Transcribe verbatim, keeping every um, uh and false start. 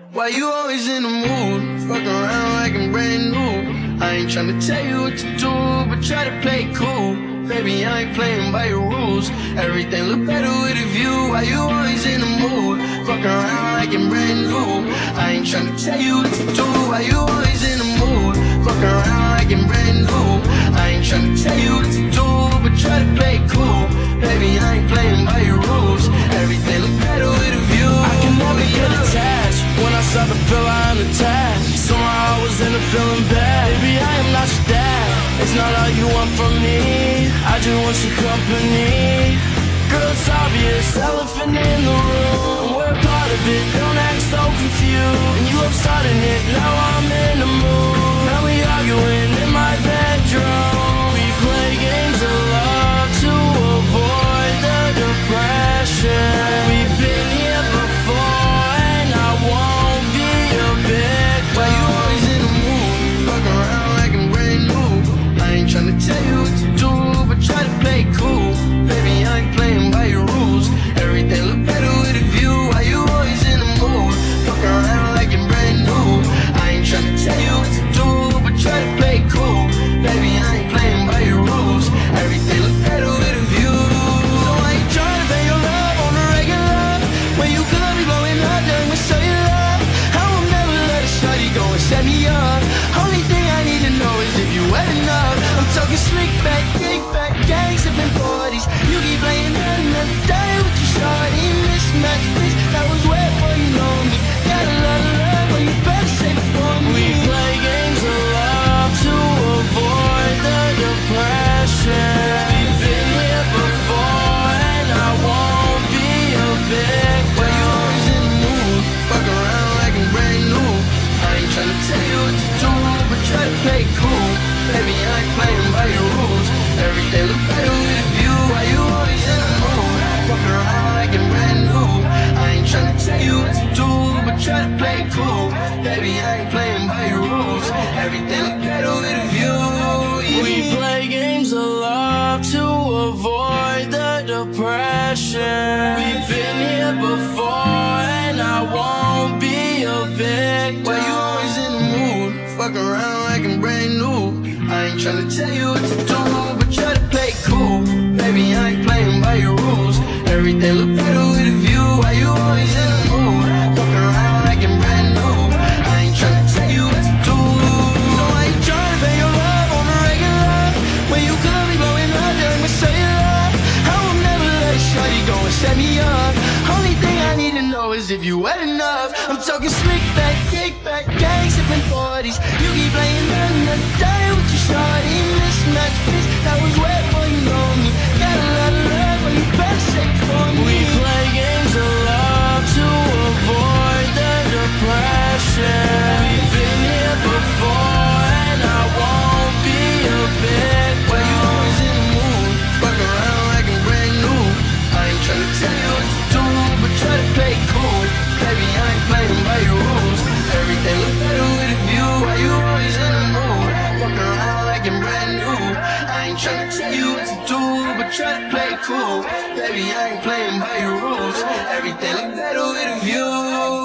Why you always in the mood? Fuck around like I'm brand new. I ain't tryna tell you what to do, but try to play cool. Baby, I ain't playing by your rules. Everything look better with a view. Why you always in the mood? Fuck around like I'm brand new. I ain't tryna tell you what to do. Why you always in the mood? Fuck around like I'm brand new. I ain't tryna tell you what to do, but try to play cool. Baby, I ain't playing by your rules. Everything look better with a view. I can never get attached. When I start to feel I'm attached, somehow I was in a feeling bad. Baby, I am not your dad. It's not all you want from me. I just want your company. Girl, it's obvious, elephant in the room. We're part of it, don't act so confused. And you love starting it, now I'm in the mood. Now we arguing in my bedroom. We play games of love to avoid the depression. We've been here before and I won't be a victim. Why you always in the mood? Fuck around like I'm brand new. I ain't tryna tell you what to do, but try to play cool. Baby, I ain't playing by your rules. Everything look better with a view. Why you always in the mood? Fuck around like I'm brand new. I ain't tryna tell you what to do, but try to play cool. Baby, I ain't playing by your rules. Everything look better with a view. So I ain't tryna pay your love on the regular. When you could be blowing up during my cellular, I will never let a shawty go and set me up. Only thing I need to know is if you wet enough. I'm talking slick back, kick back, gang sipping forties. You keep playing another day with your shawty. Mismatch, bitch, that was wet for you know me. Got a lot of love, but you better save it for me. We play games of love to avoid the depression. We've been here before and I won't be a victim. Why you always in the mood? Fuck around like I'm brand new. I ain't tryna tell you what to do, but try to play cool. Baby, I ain't playing by your rules. Everything look better with a view. Why you always in the mood? Fuck around like I'm brand new. I ain't tryna tell you what to do, but try to play cool. Baby, I ain't playing by your rules. Everything look better with a view. Yeah. We play games of love to avoid the depression. We've been here before and I won't be a victim. Why you always in the mood? Fuck around like I'm brand new. I ain't tryna tell you what to do, but try to play cool. Baby, I ain't playing by your rules. Everything look better with a view. Why you always in the mood? Fuck around like I'm brand new. I ain't tryna tell you what to do. So I ain't tryna pay your love on the regular. When you could be blowing up during my cellular, I will never let a shawty go and set me up. Only thing I need to know is if you wet enough. I'm talking slick back, kick back, gang sipping forties. You keep playing another day with your shawty. Mismatch, bitch, that was wet for you know me. Got a lot of love, but you better save it for me. We play games of love to avoid the depression. We've been here before and I won't be a victim. Why you always in the mood? Fuck around like I'm brand new. I ain't tryna tell you what to do, but try to play cool. Baby, I ain't playing by your rules. Everything look better with a view. Why you always in the mood? Fuck around like I'm brand new. I ain't tryna tell you what to do, but try to play cool. Baby, I ain't playing by your rules. Everything look better with a view.